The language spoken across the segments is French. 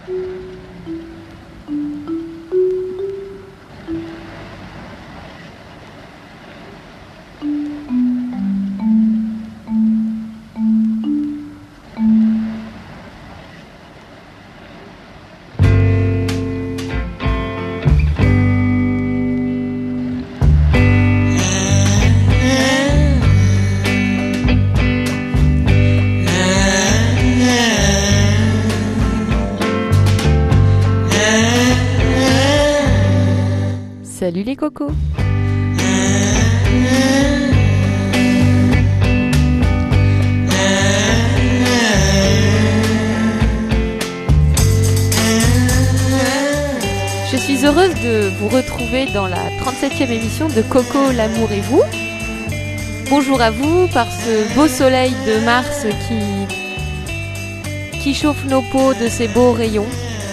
Salut les cocos. Je suis heureuse de vous retrouver dans la 37e émission de Coco, l'amour et vous. Bonjour à vous par ce beau soleil de mars qui chauffe nos peaux de ses beaux rayons.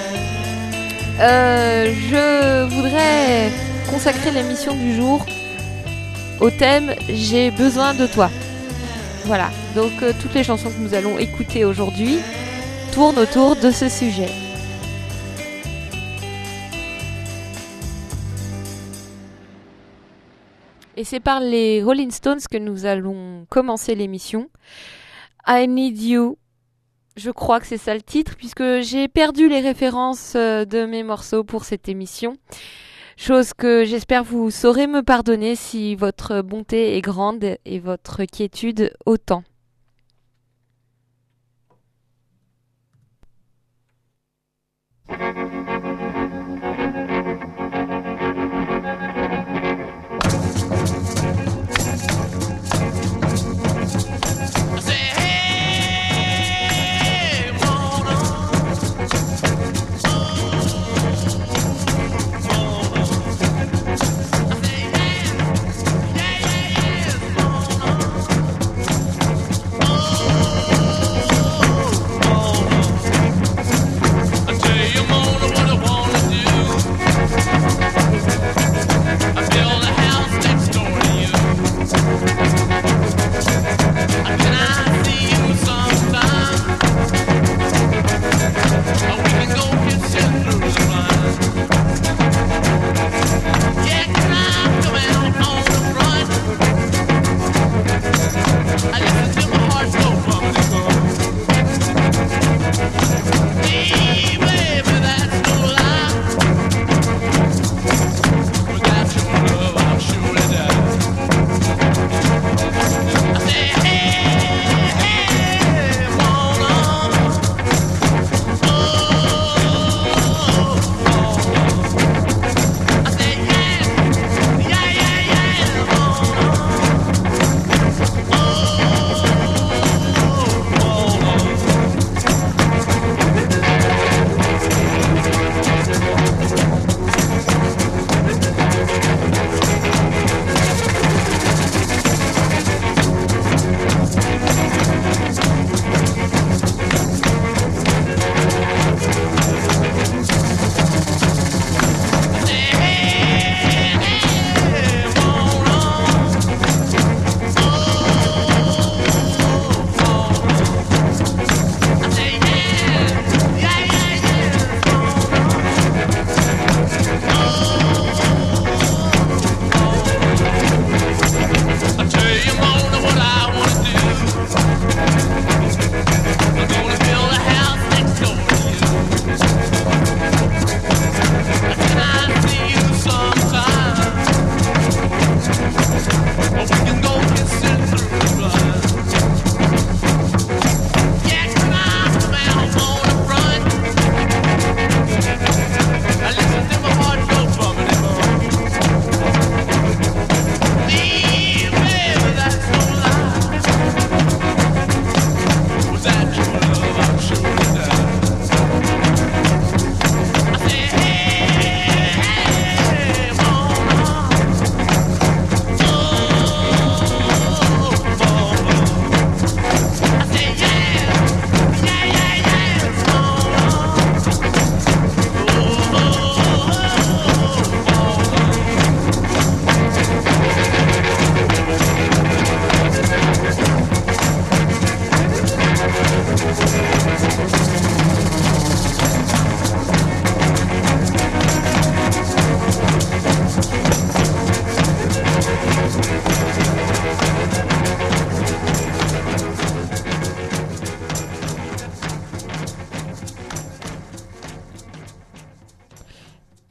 Je voudrais consacrer l'émission du jour au thème « J'ai besoin de toi ». Voilà, donc toutes les chansons que nous allons écouter aujourd'hui tournent autour de ce sujet. Et c'est par les Rolling Stones que nous allons commencer l'émission. I Need You. Je crois que c'est ça le titre, puisque j'ai perdu les références de mes morceaux pour cette émission. Chose que j'espère vous saurez me pardonner si votre bonté est grande et votre quiétude autant. Come on.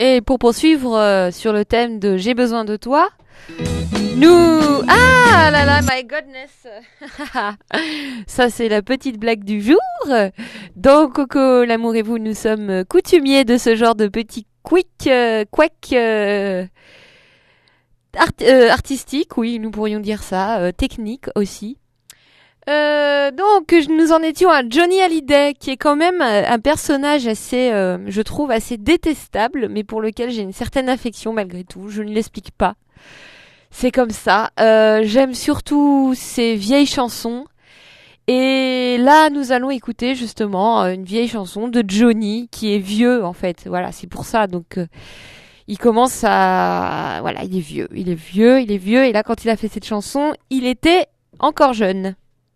Et pour poursuivre sur le thème de J'ai besoin de toi, nous... Ah là là, my goodness. Ça, c'est la petite blague du jour. Dans Coco, l'amour et vous, nous sommes coutumiers de ce genre de petits quack artistique, oui, nous pourrions dire ça, technique aussi. Donc, nous en étions à Johnny Hallyday, qui est quand même un personnage assez, je trouve, assez détestable, mais pour lequel j'ai une certaine affection malgré tout. Je ne l'explique pas. C'est comme ça. J'aime surtout ses vieilles chansons. Et là, nous allons écouter justement une vieille chanson de Johnny, qui est vieux en fait. Voilà, c'est pour ça. Donc, il commence à... Voilà, il est vieux. Et là, quand il a fait cette chanson, il était encore jeune.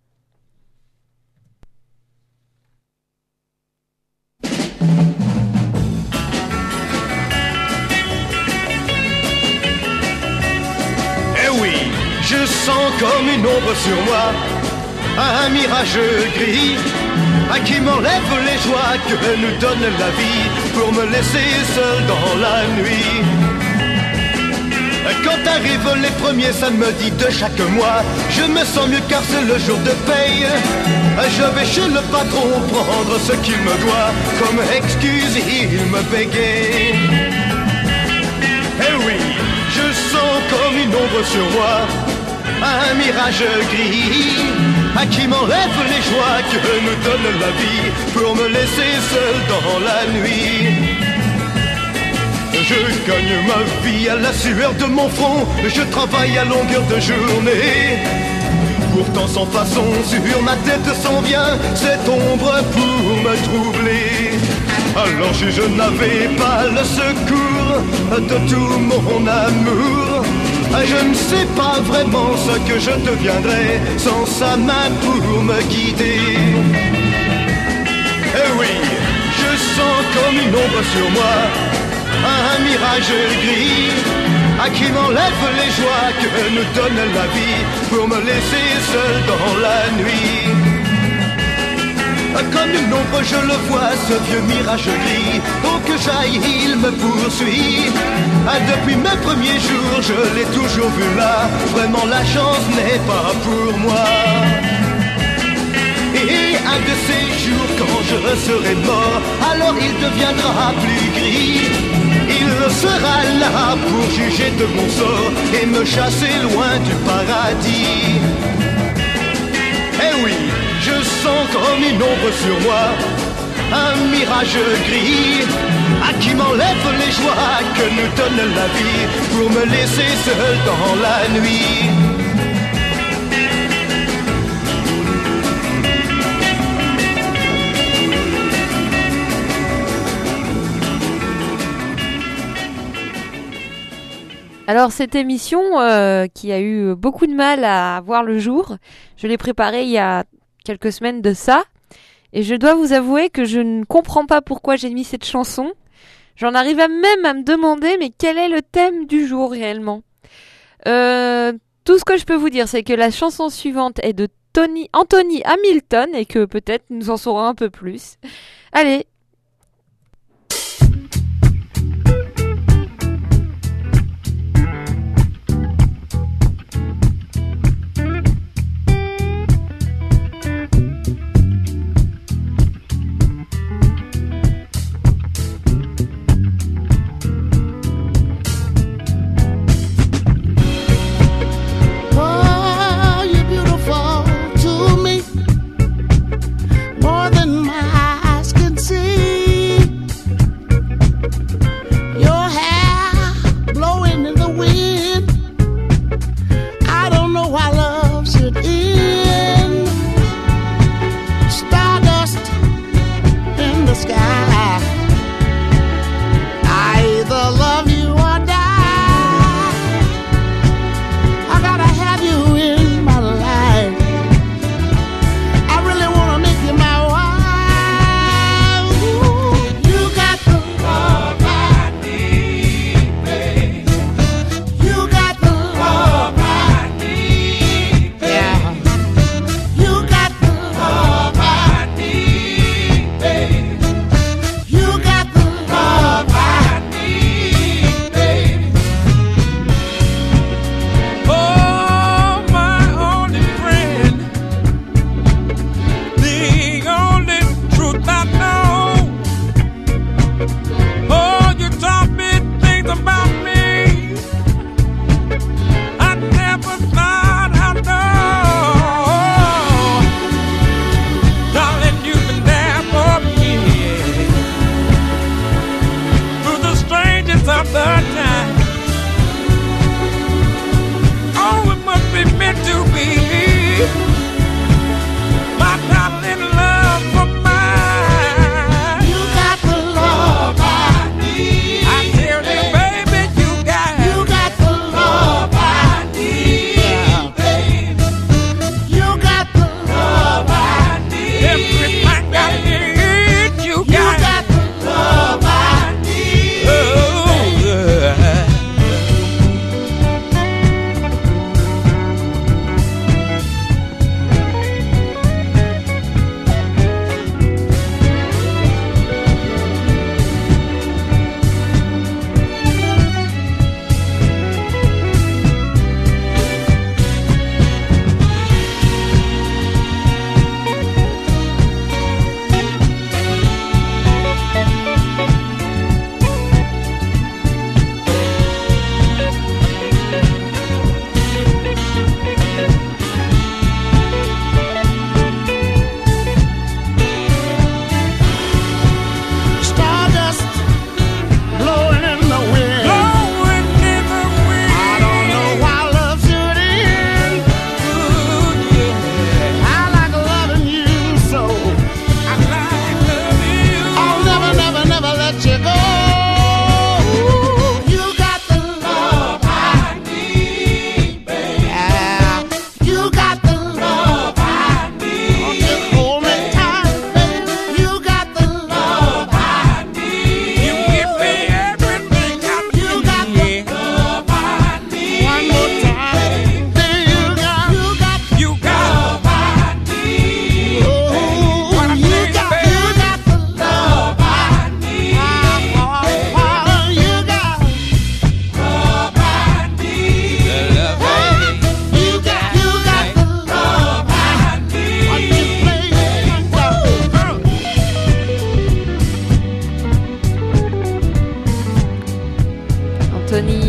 Je sens comme une ombre sur moi, un mirage gris, qui m'enlève les joies que nous donne la vie, pour me laisser seul dans la nuit. Quand arrivent les premiers samedis de chaque mois, je me sens mieux car c'est le jour de paye. Je vais chez le patron prendre ce qu'il me doit, comme excuse il me bégaye. Eh oui, je sens comme une ombre sur moi, un mirage gris, qui m'enlève les joies que nous donne la vie, pour me laisser seul dans la nuit. Je gagne ma vie à la sueur de mon front, je travaille à longueur de journée. Pourtant sans façon, sur ma tête s'en vient cette ombre pour me troubler. Alors si je n'avais pas le secours de tout mon amour, je ne sais pas vraiment ce que je deviendrais sans sa main pour me guider. Eh oui, je sens comme une ombre sur moi, un mirage gris, qui m'enlève les joies que nous donne la vie, pour me laisser seul dans la nuit. Comme une ombre je le vois, ce vieux mirage gris, où que j'aille il me poursuit. Depuis mes premiers jours je l'ai toujours vu là, vraiment la chance n'est pas pour moi. Et un de ces jours quand je serai mort, alors il deviendra plus gris. Il sera là pour juger de mon sort et me chasser loin du paradis. Eh oui, je sens comme une ombre sur moi, un mirage gris, qui m'enlève les joies que nous donne la vie, pour me laisser seul dans la nuit. Alors cette émission qui a eu beaucoup de mal à voir le jour, je l'ai préparée il y a quelques semaines de ça, et je dois vous avouer que je ne comprends pas pourquoi j'ai mis cette chanson. J'en arrive même à me demander mais quel est le thème du jour réellement. Tout ce que je peux vous dire, c'est que la chanson suivante est de Anthony Hamilton et que peut-être nous en saurons un peu plus. Allez. More than my eyes can see.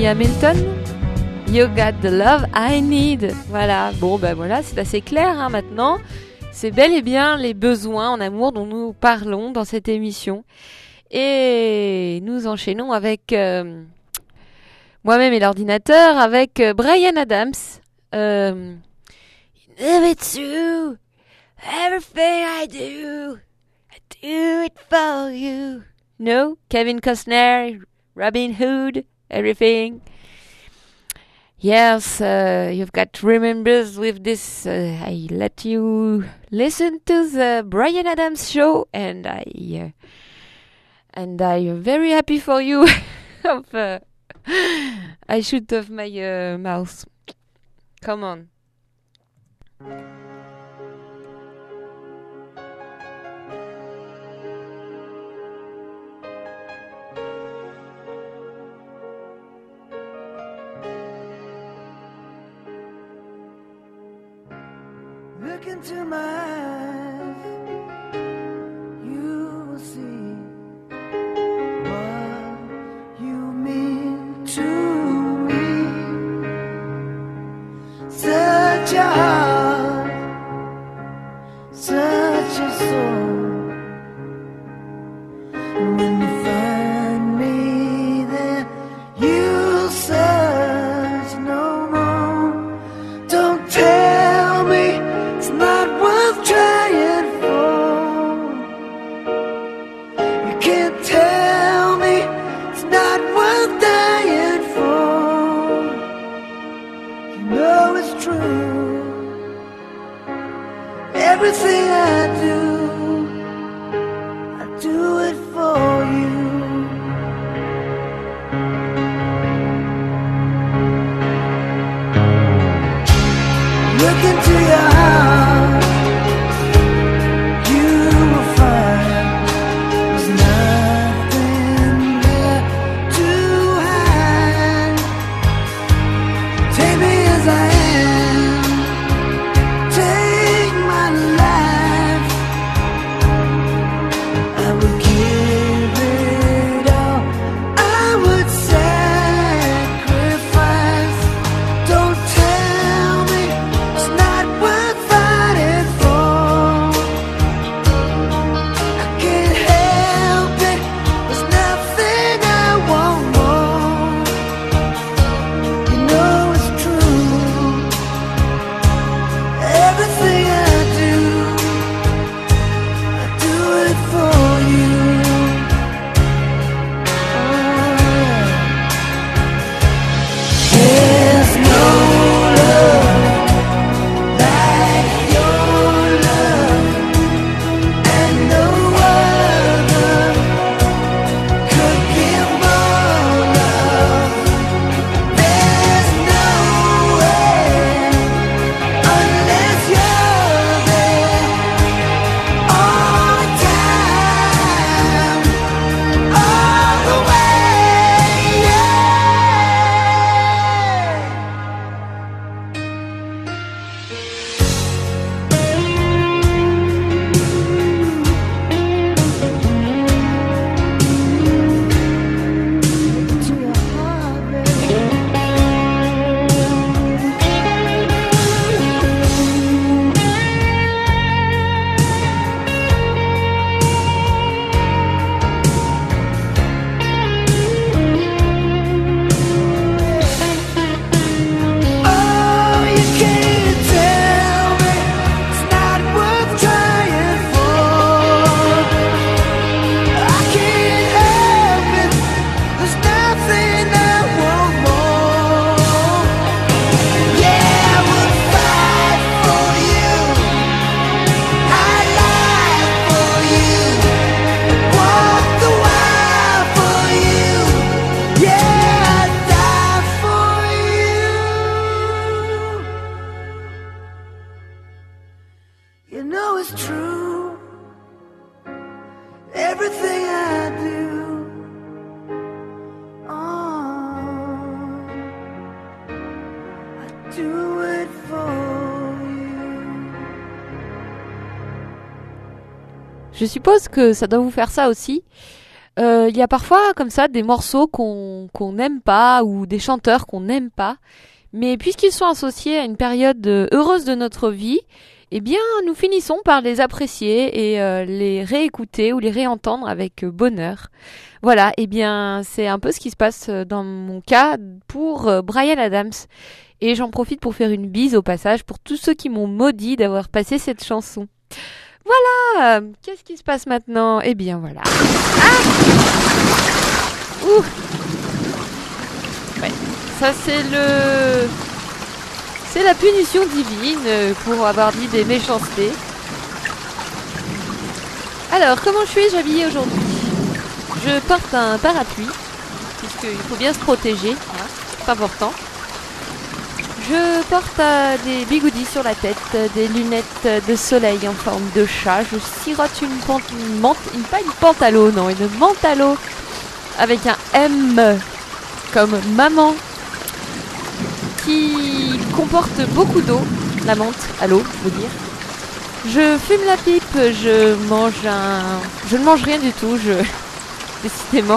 Bonnie Hamilton. You got the love I need. Voilà, bon ben voilà, c'est assez clair hein, maintenant. C'est bel et bien les besoins en amour dont nous parlons dans cette émission. Et nous enchaînons avec moi-même et l'ordinateur, avec Bryan Adams. You know it's true, everything I do it for you. No, Kevin Costner, Robin Hood, everything. Yes, you've got to remember with this. I let you listen to the Bryan Adams show, and I'm very happy for you. I shoot off my mouth. Come on. Look into my eyes, you will see what you mean to me. Such a heart, such a soul. And when you find me there, you'll search no more. Don't tell me it's not worth trying for. You can't tell me it's not worth dying for. You know it's true. Everything I do it for you. Look into your heart, you will find there's nothing there to hide. Take me as I am, take my life. I would give it all, I would sacrifice. Don't tell me it's not worth fighting for. I can't help it, there's nothing I want more. You know it's true. Everything I do it for you. There's no love like your love, and no other could give more love. There's no way unless you're there all the time, all the way, yeah. To your heart, baby. Oh, you can't tell me it's not worth trying for. I can't help it, there's nothing I want more. Yeah, I would fight for you, I'd lie for you, walk the wire for you. Yeah, I'd die for you. You know it's true. Everything I do it for you. Je suppose que ça doit vous faire ça aussi. Il y a parfois comme ça des morceaux qu'on n'aime pas ou des chanteurs qu'on n'aime pas, mais puisqu'ils sont associés à une période heureuse de notre vie, eh bien nous finissons par les apprécier et les réécouter ou les réentendre avec bonheur. Voilà, eh bien c'est un peu ce qui se passe dans mon cas pour Bryan Adams. Et j'en profite pour faire une bise au passage pour tous ceux qui m'ont maudit d'avoir passé cette chanson. Voilà, qu'est-ce qui se passe maintenant? Eh bien voilà. Ah, ouh. Ouais, ça c'est la punition divine pour avoir dit des méchancetés. Alors, comment suis-je habillée aujourd'hui? Je porte un parapluie, puisqu'il faut bien se protéger, hein, c'est important. Je porte des bigoudis sur la tête, des lunettes de soleil en forme de chat. Je sirote une menthe à l'eau avec un M comme maman qui comporte beaucoup d'eau. La menthe à l'eau, je veux dire. Je fume la pipe, je ne mange rien du tout, décidément.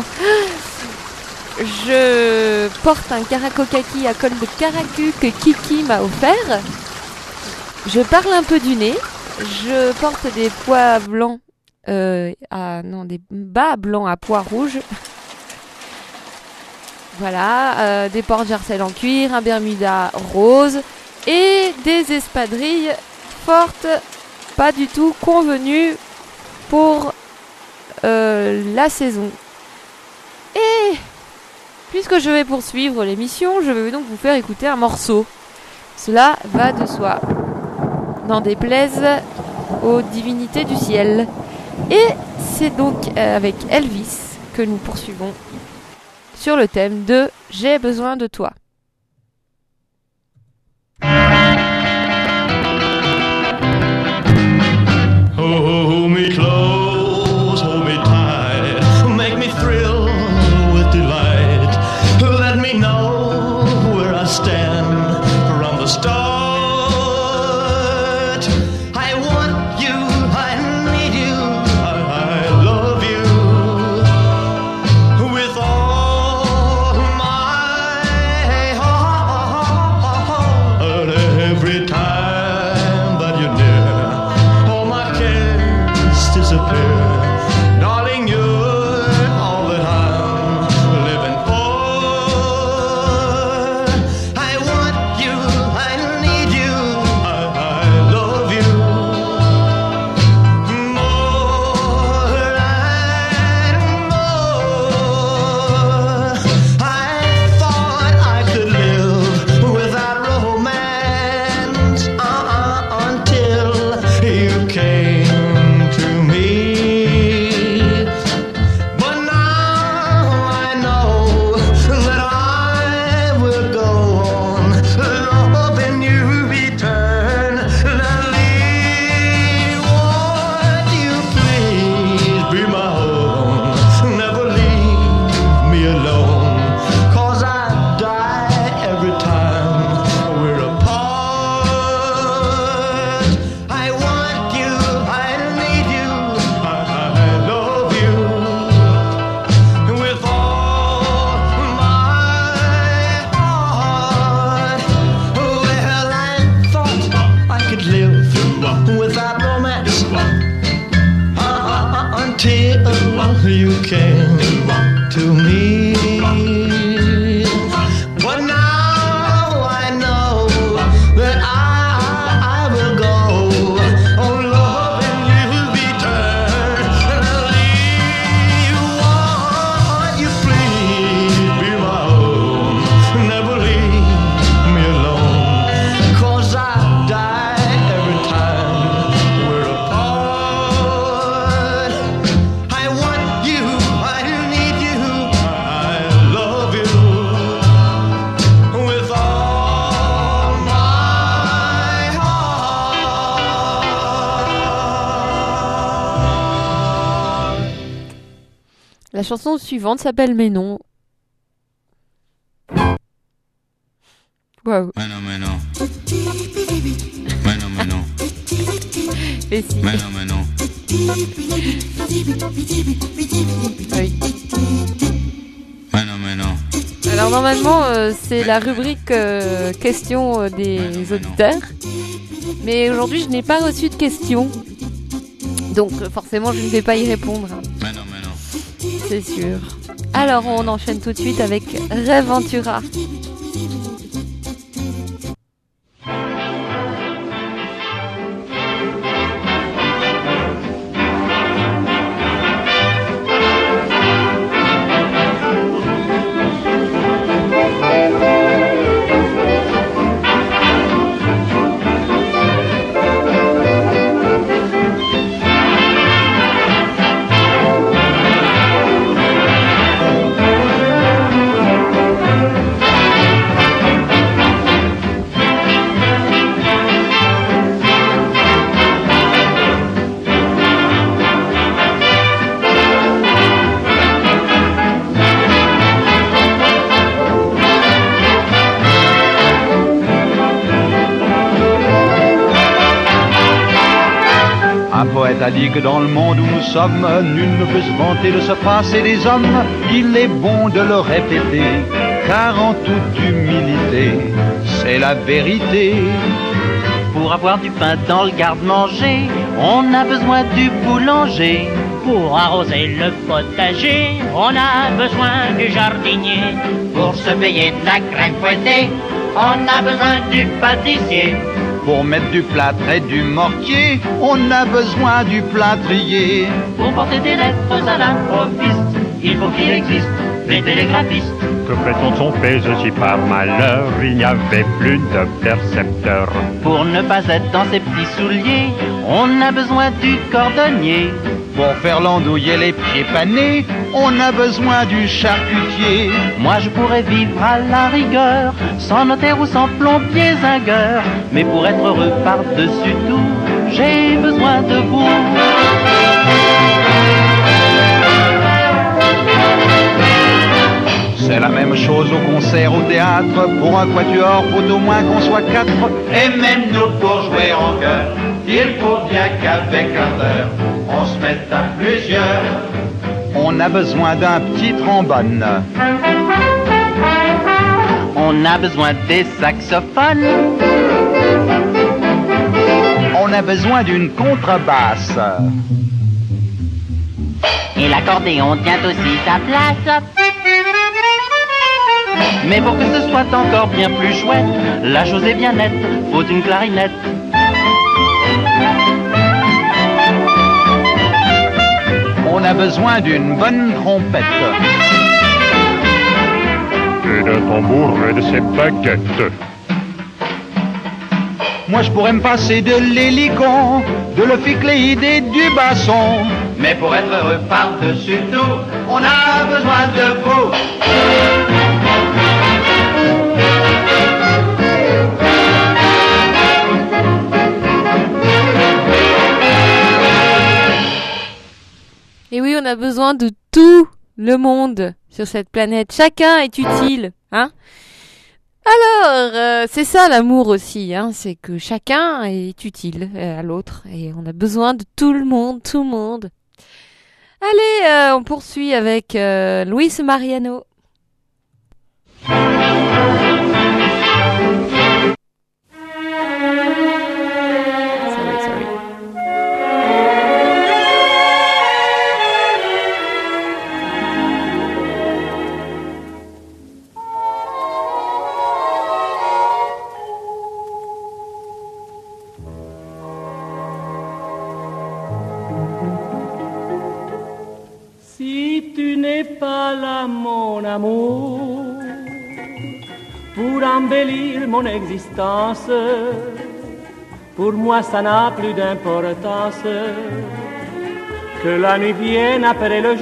Je porte un karakokaki à col de karaku que Kiki m'a offert. Je parle un peu du nez. Je porte des pois blancs, des bas blancs à pois rouges. Voilà, des portes jarcelles en cuir, un bermuda rose et des espadrilles fortes, pas du tout convenues pour la saison. Et puisque je vais poursuivre l'émission, je vais donc vous faire écouter un morceau. Cela va de soi. N'en déplaise aux divinités du ciel. Et c'est donc avec Elvis que nous poursuivons sur le thème de « J'ai besoin de toi ». Hold me close, hold me tight, make me thrill with delight. Let me know where I stand from the start. I want you, I need you, I love you with all my heart. Every time that you're near, all my cares disappear. Darling, you're all that I'm living for. I want you, I need you, I love you more and more. I thought I could live without romance until you came to me. But now I know that I will go on loving you eternally. Won't you please be my own? Never leave me alone, 'cause I die every time we're apart. I want you, I need you, I love you with all my heart. Well, I thought I could live without romance until you came to me. But now I know that I will go on loving you eternally. Won't you please be my own? Never leave me alone, 'cause I die every time we're apart. I want you, I need you, I love you with all my heart. La chanson suivante s'appelle Mes noms. Waouh. Bueno, bueno. Bueno, bueno. Et si. Bueno, bueno. Oui. Mais non. Alors normalement, c'est la rubrique questions des auditeurs. Mais aujourd'hui, je n'ai pas reçu de questions. Donc forcément, je ne vais pas y répondre. Mais non. C'est sûr. Alors, on enchaîne tout de suite avec Reventura. A dit que dans le monde où nous sommes, nul ne peut se vanter de se passer des hommes. Il est bon de le répéter, car en toute humilité, c'est la vérité. Pour avoir du pain dans le garde-manger, on a besoin du boulanger. Pour arroser le potager, on a besoin du jardinier. Pour se payer de la crème fouettée, on a besoin du pâtissier. Pour mettre du plâtre et du mortier, on a besoin du plâtrier. Pour porter des lettres à l'improviste, il faut qu'il existe les télégraphistes. Que fait-on de son pèse si par malheur il n'y avait plus de percepteur? Pour ne pas être dans ses petits souliers, on a besoin du cordonnier. Pour faire l'andouille et les pieds panés, on a besoin du charcutier. Moi je pourrais vivre à la rigueur, sans notaire ou sans plombier zingueur. Mais pour être heureux par-dessus tout, j'ai besoin de vous. C'est la même chose au concert, au théâtre. Pour un quatuor, faut au moins qu'on soit 4. Et même nous pour jouer en chœur, il faut bien qu'avec ardeur, on se mette à plusieurs. On a besoin d'un petit trombone. On a besoin des saxophones. On a besoin d'une contrebasse. Et l'accordéon tient aussi sa place. Mais pour que ce soit encore bien plus chouette, la chose est bien nette, faut une clarinette. On a besoin d'une bonne trompette. Et de tambour et de ses baguettes. Moi je pourrais me passer de l'hélicon, de l'ophicléide et du basson. Mais pour être heureux par-dessus tout, on a besoin de vous. Et oui, on a besoin de tout le monde sur cette planète. Chacun est utile, hein. Alors, c'est ça l'amour aussi, hein. C'est que chacun est utile à l'autre et on a besoin de tout le monde, tout le monde. Allez, on poursuit avec Luis Mariano. Sorry. Si tu n'es pas là, mon amour, pour embellir mon existence, pour moi ça n'a plus d'importance que la nuit vienne après le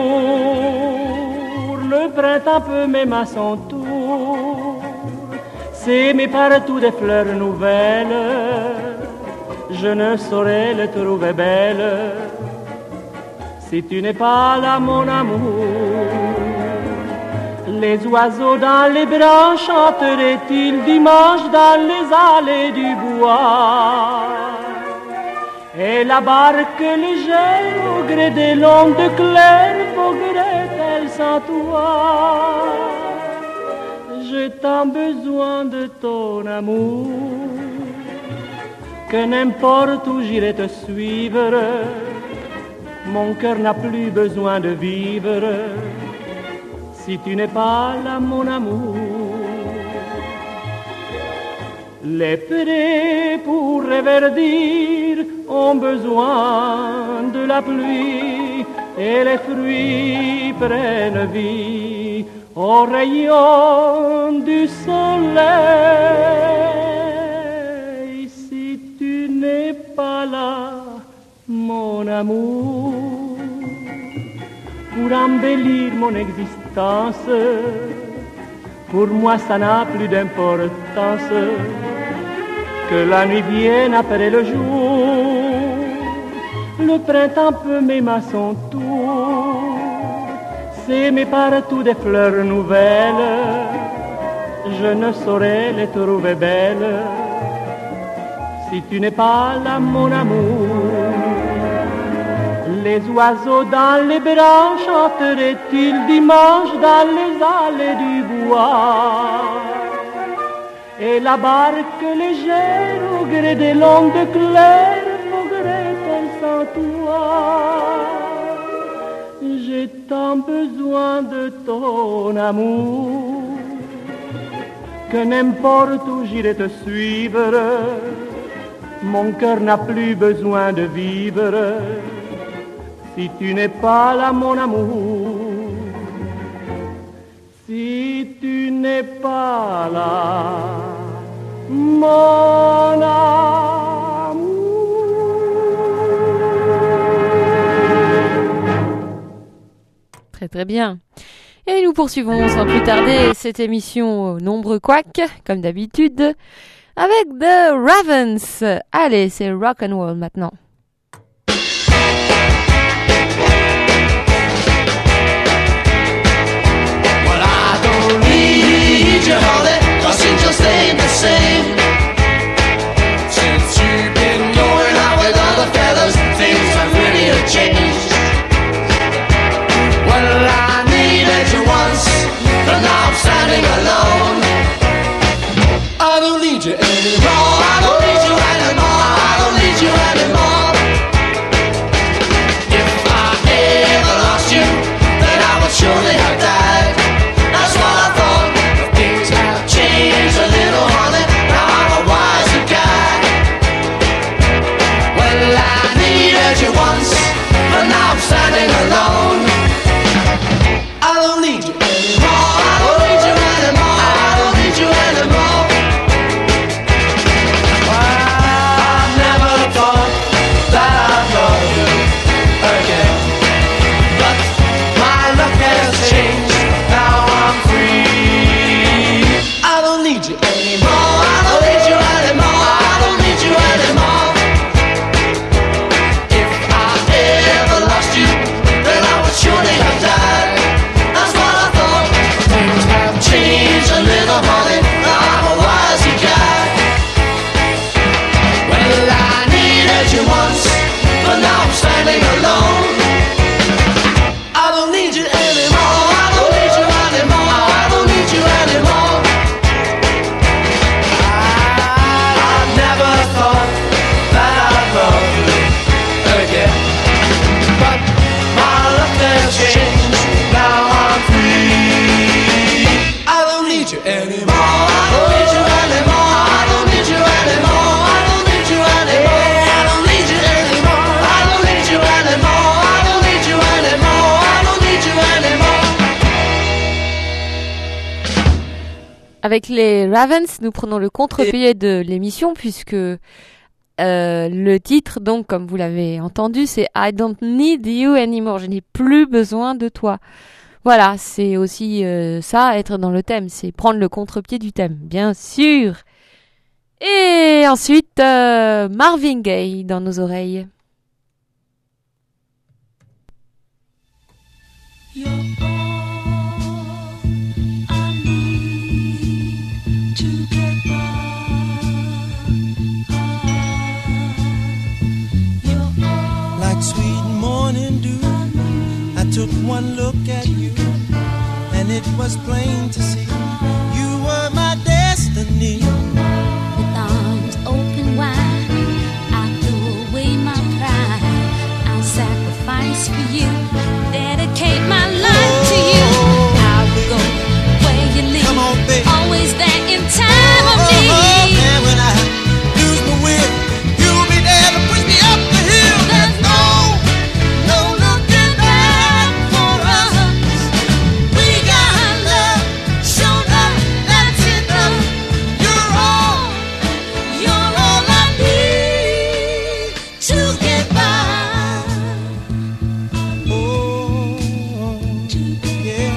jour. Le printemps peut même à son tour s'aimer partout des fleurs nouvelles. Je ne saurais le trouver belle si tu n'es pas là, mon amour. Les oiseaux dans les branches chanteraient-ils dimanche dans les allées du bois? Et la barque légère au gré des l'onde claire voguerait-elle sans toi? J'ai tant besoin de ton amour que n'importe où j'irai te suivre, mon cœur n'a plus besoin de vivre si tu n'es pas là, mon amour. Les prés pour reverdir ont besoin de la pluie et les fruits prennent vie aux rayons du soleil. Si tu n'es pas là, mon amour, pour embellir mon existence, pour moi ça n'a plus d'importance que la nuit vienne après le jour. Le printemps peut m'aimer à son tour, s'aimer partout des fleurs nouvelles, je ne saurais les trouver belles si tu n'es pas là, mon amour. Les oiseaux dans les branches chanteraient-ils dimanche dans les allées du bois? Et la barque légère au gré des l'onde claire voguerait-elle sans toi? J'ai tant besoin de ton amour que n'importe où j'irai te suivre, mon cœur n'a plus besoin de vivre si tu n'es pas là, mon amour. Si tu n'es pas là, mon amour. Très très bien. Et nous poursuivons sans plus tarder cette émission aux nombreux couacs, comme d'habitude, avec The Ravens. Allez, c'est rock and roll maintenant. Cause things are staying the same. Since you've been going out with other fellas, things have really changed. Well, I needed you once, but now I'm standing alone. I don't need you anymore, I don't need you anymore, I don't need you anymore. If I ever lost you, then I would surely have died. That's what I thought. Things have changed a little, honey. Now I'm a wiser guy. Well, I needed you once, but now I'm standing alone. I don't need you anymore, I don't need you anymore, I don't need you anymore. Well, I never thought that I'd love you again, but my luck has changed, now I'm free. I don't need you anymore, I don't need you anymore, I don't need you anymore. If I ever lost you, then I would surely have died. That's what I thought. Things have changed a little, honey. Now I'm a wiser guy. Well, I needed you once, but now I'm standing alone. I don't need you anymore, I don't need you anymore, I don't need you anymore. I never thought that I'd love you again, but my luck has changed, now I'm free. I don't need you anymore, I don't need you anymore, I don't need you anymore, I don't need you anymore, I don't need you anymore, I don't need you anymore, I don't need you anymore, I don't need you anymore. Avec les Ravens, nous prenons le contre-pied de l'émission puisque le titre, donc, comme vous l'avez entendu, c'est I don't need you anymore. Je n'ai plus besoin de toi. Voilà, c'est aussi ça, être dans le thème, c'est prendre le contre-pied du thème, bien sûr. Et ensuite, Marvin Gaye dans nos oreilles. You sweet morning dew. I took one look at you, and it was plain to see you were my destiny. With arms open wide, I threw away my pride. I'll sacrifice for you, dedicate my life to you. I'll go where you lead. Come on, baby. Always there in time of need. And when I lose my will, you'll be there to push me up the hill. There's no looking back for us. We got love, show love, that's enough. You're all I need to get by. Oh, yeah.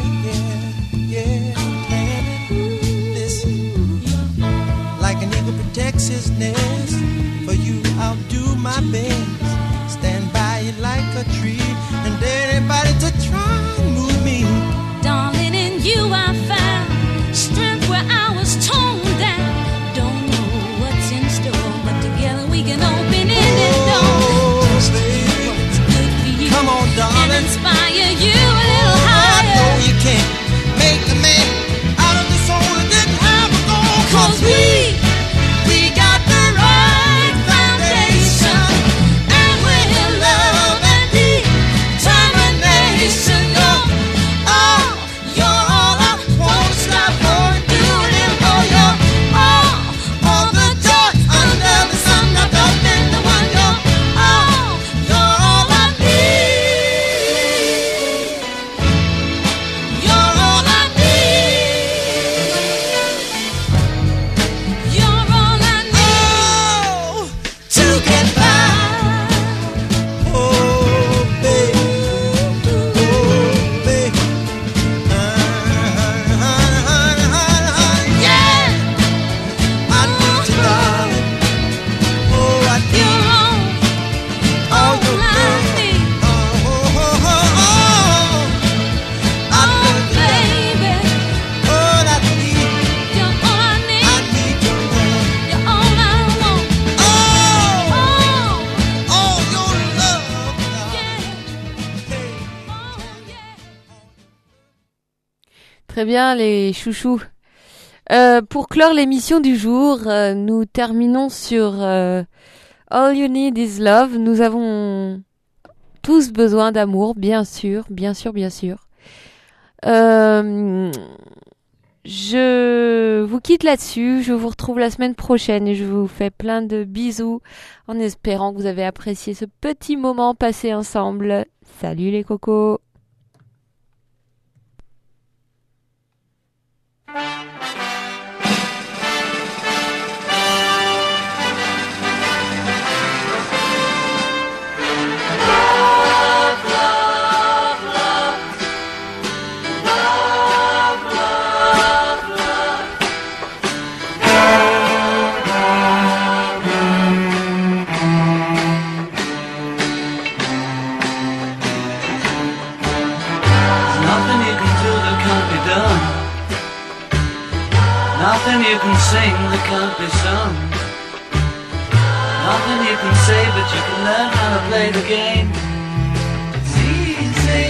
Listen, like an eagle protects his nest, for you I'll do my best. Stand by you like a tree, and dare anybody to try and move me. Darling, in you I found strength where I was torn down. Don't know what's in store, but together we can open any door. Just do what's good for you. Come on, darling. And inspire you a little I higher. know you can't make a man out of the soul that didn't have a goal. 'Cause we got the right foundation, and we're love and determination. You're all I won't stop for doing for you. All the joy under the sun, wrapped up in the one. You're all I need. You're all I need. You're all I need to get by. Oh, baby. Yeah, I need you, darling. Oh, I need you. Oh, you need. I love you, baby. All I need. You're all I need. I need you, love. You're all I want. Oh, your love. Très bien, les chouchous. Pour clore l'émission du jour, nous terminons sur All You Need Is Love. Nous avons tous besoin d'amour, bien sûr, bien sûr, bien sûr. Je vous quitte là-dessus. Je vous retrouve la semaine prochaine et je vous fais plein de bisous en espérant que vous avez apprécié ce petit moment passé ensemble. Salut les cocos! Nothing you can do that can't be done. Nothing you can sing that can't be sung. Nothing you can say, but you can learn how to play the game. It's easy.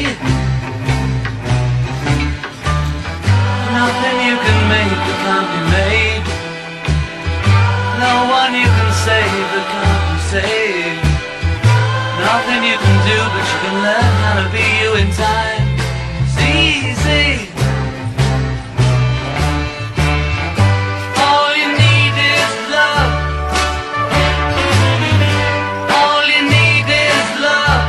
Nothing you can make that can't be made. No one you can save that can't be saved. Nothing you can do, but you can learn how to be you in time. It's easy. All you need is love. All you need is love.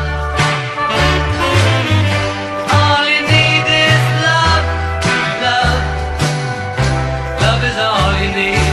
All you need is love. Love. Love is all you need.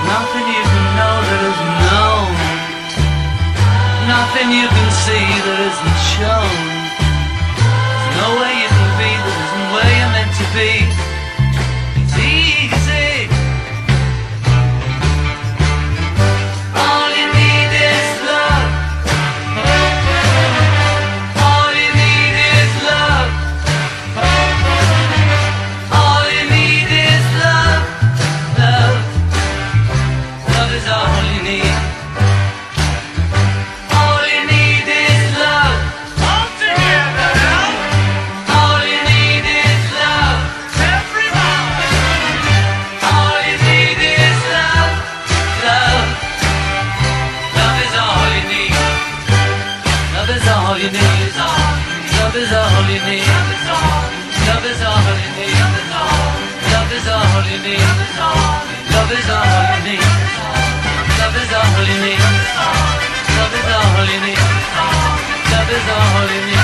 Nothing you can know that isn't known. Nothing you can see that isn't shown. There's no way you can be that isn't where you're meant to be. It's easy. All you need is love. All you need is love. All you need is love. Love. Love is all you need. All you need is love. All together. All you need is love. Everybody. All you need is love. Love. Love is all you need. Love is all you need. Love is all you need. Love is all you need. Love is all you need. Love is all you need. Love is all you need. Love is all you need. Love is all you need.